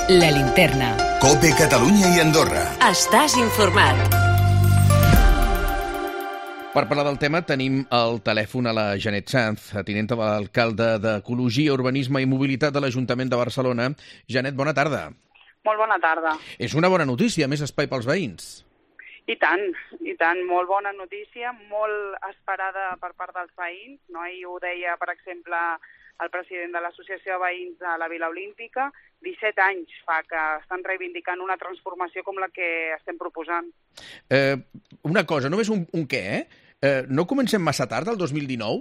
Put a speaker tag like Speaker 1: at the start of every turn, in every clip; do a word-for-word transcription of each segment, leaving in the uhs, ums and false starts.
Speaker 1: La Linterna.
Speaker 2: COPE Catalunya i Andorra.
Speaker 1: Estàs informat.
Speaker 3: Per parlar del tema tenim al telèfon a la Janet Sanz, tinent d'alcalde d'Ecologia, Urbanisme i Mobilitat de l'Ajuntament de Barcelona. Janet, bona tarda.
Speaker 4: Molt bona tarda.
Speaker 3: És una bona notícia, més espai pels veïns.
Speaker 4: I tant, i tant. Molt bona notícia, molt esperada per part dels veïns. No? Ahir ho deia, per exemple, el president de l'Associació de Veïns de la Vila Olímpica. disset anys fa que estan reivindicant una transformació com la que estem proposant.
Speaker 3: Eh, una cosa, només un, un què, eh? eh? No comencem massa tard, el dos mil dinou?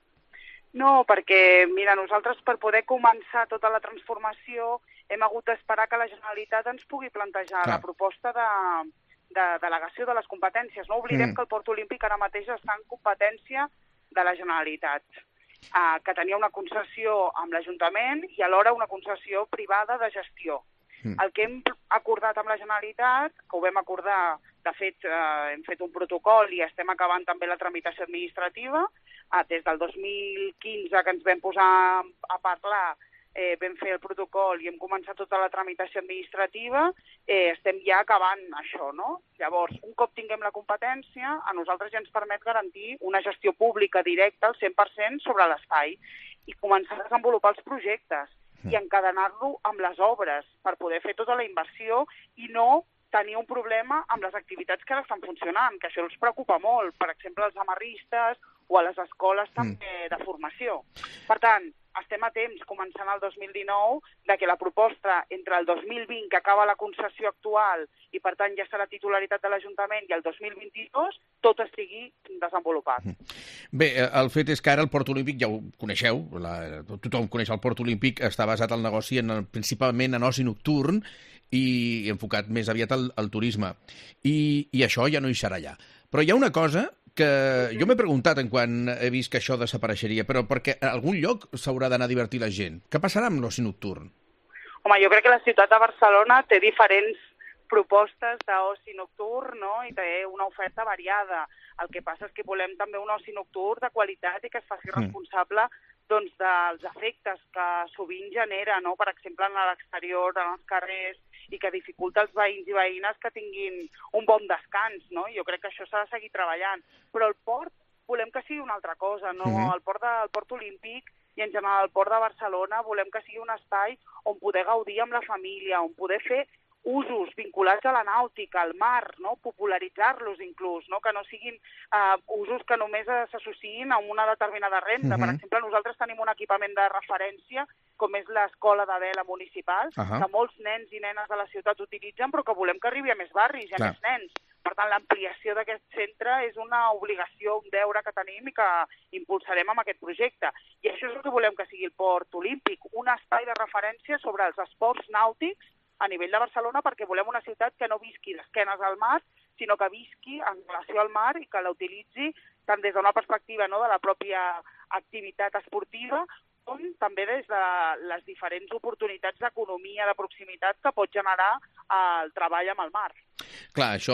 Speaker 4: No, perquè, mira, nosaltres per poder començar tota la transformació hem hagut d'esperar que la Generalitat ens pugui plantejar Clar. la proposta de, de delegació de les competències. No oblidem mm. que el Port Olímpic ara mateix està en competència de la Generalitat, eh, que tenia una concessió amb l'Ajuntament i alhora una concessió privada de gestió. Mm. El que hem acordat amb la Generalitat, que ho vam acordar, de fet, eh, hem fet un protocol i estem acabant també la tramitació administrativa, eh, des del dos mil quinze que ens vam posar a parlar, eh, vam fer el protocol i hem començat tota la tramitació administrativa, eh, estem ja acabant això, no? Llavors, un cop tinguem la competència, a nosaltres ja ens permet garantir una gestió pública directa al cent per cent sobre l'espai i començar a desenvolupar els projectes i encadenar-lo amb les obres per poder fer tota la inversió i no tenir un problema amb les activitats que ara estan funcionant, que això els preocupa molt, per exemple, als amarristes o a les escoles també de formació. Per tant, estem a temps, començant el dos mil dinou, de que la proposta entre el dos mil vint, que acaba la concessió actual, i per tant ja serà titularitat de l'Ajuntament, i el dos mil vint-i-dos, tot estigui desenvolupat.
Speaker 3: Bé, el fet és que ara el Port Olímpic, ja ho coneixeu, la, tothom coneix el Port Olímpic, està basat el negoci en, principalment en oci nocturn i enfocat més aviat al, al turisme. I, I això ja no hi serà allà. Però hi ha una cosa que jo m'he preguntat en quan he vist que això desapareixeria, però perquè a algun lloc s'haurà d'anar a divertir la gent. Què passarà amb l'oci nocturn?
Speaker 4: Home, jo crec que la ciutat de Barcelona té diferents propostes d'oci nocturn, no? I té una oferta variada. El que passa és que volem també un oci nocturn de qualitat i que es faci responsable doncs, dels efectes que sovint genera, no? Per exemple, en l'exterior, en els carrers, i que dificulta als veïns i veïnes que tinguin un bon descans, no? Jo crec que això s'ha de seguir treballant. Però el port volem que sigui una altra cosa, no? Uh-huh. El port, de, el port Olímpic i en general el port de Barcelona volem que sigui un espai on poder gaudir amb la família, on poder fer usos vinculats a la nàutica, al mar, no? Popularitzar-los inclús, no? Que no siguin uh, usos que només s'associïn a una determinada renda. Uh-huh. Per exemple, nosaltres tenim un equipament de referència, com és l'escola de vela municipal, uh-huh. que molts nens i nenes de la ciutat utilitzen, però que volem que arribi a més barris i a Clar. més nens. Per tant, l'ampliació d'aquest centre és una obligació, un deure que tenim i que impulsarem amb aquest projecte. I això és el que volem que sigui el Port Olímpic, un espai de referència sobre els esports nàutics a nivell de Barcelona, perquè volem una ciutat que no visqui d'esquenes al mar, sinó que visqui en relació al mar i que la utilitzi tant des d'una perspectiva, no, de la pròpia activitat esportiva, com també des de les diferents oportunitats d'economia de proximitat que pot generar el treball amb el mar.
Speaker 3: Clar, això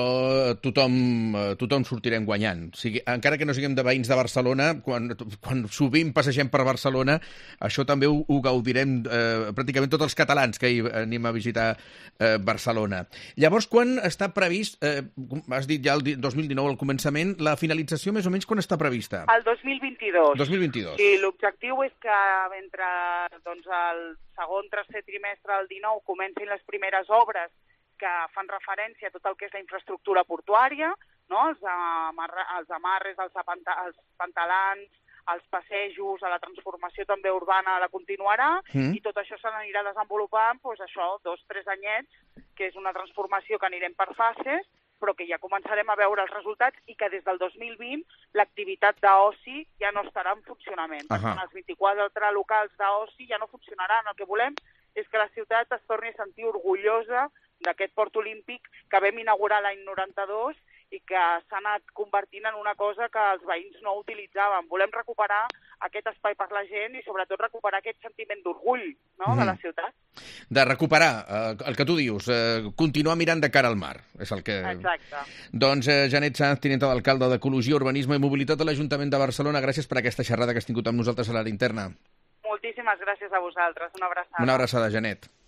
Speaker 3: tothom, tothom sortirem guanyant. O sigui, encara que no siguem de veïns de Barcelona, quan, quan sovint passegem per Barcelona, això també ho, ho gaudirem eh, pràcticament tots els catalans que hi anem a visitar eh, Barcelona. Llavors, quan està previst, eh, has dit ja el dos mil dinou al començament, la finalització més o menys quan està prevista?
Speaker 4: El dos mil vint-i-dos.
Speaker 3: dos mil vint-i-dos.
Speaker 4: Sí, l'objectiu és que entre doncs, el segon, tercer trimestre del dinou comencin les primeres obres que fan referència a tot el que és la infraestructura portuària, no? els, amarra, els amarres, els, apanta, els pantalans, els passejos, a la transformació també urbana la continuarà, mm. i tot això s'anirà desenvolupant, doncs això, dos, tres anyets, que és una transformació que anirem per fases, però que ja començarem a veure els resultats i que des del dos mil vint l'activitat d'oci ja no estarà en funcionament. Uh -huh. Els vint-i-quatre locals d'oci ja no funcionaran. El que volem és que la ciutat es torni a sentir orgullosa d'aquest Port Olímpic que vam inaugurar l'any noranta-dos i que s'ha anat convertint en una cosa que els veïns no utilitzaven. Volem recuperar aquest espai per la gent i sobretot recuperar aquest sentiment d'orgull, no?, mm. de la ciutat.
Speaker 3: De recuperar, eh, el que tu dius, eh, continuar mirant de cara al mar. És el que...
Speaker 4: Exacte.
Speaker 3: Doncs eh, Janet Sanz, tinenta d'alcalde d'Ecologia, Urbanisme i Mobilitat de l'Ajuntament de Barcelona, gràcies per aquesta xerrada que has tingut amb nosaltres a la Linterna.
Speaker 4: Moltíssimes gràcies a vosaltres. Una abraçada.
Speaker 3: Una abraçada, Janet.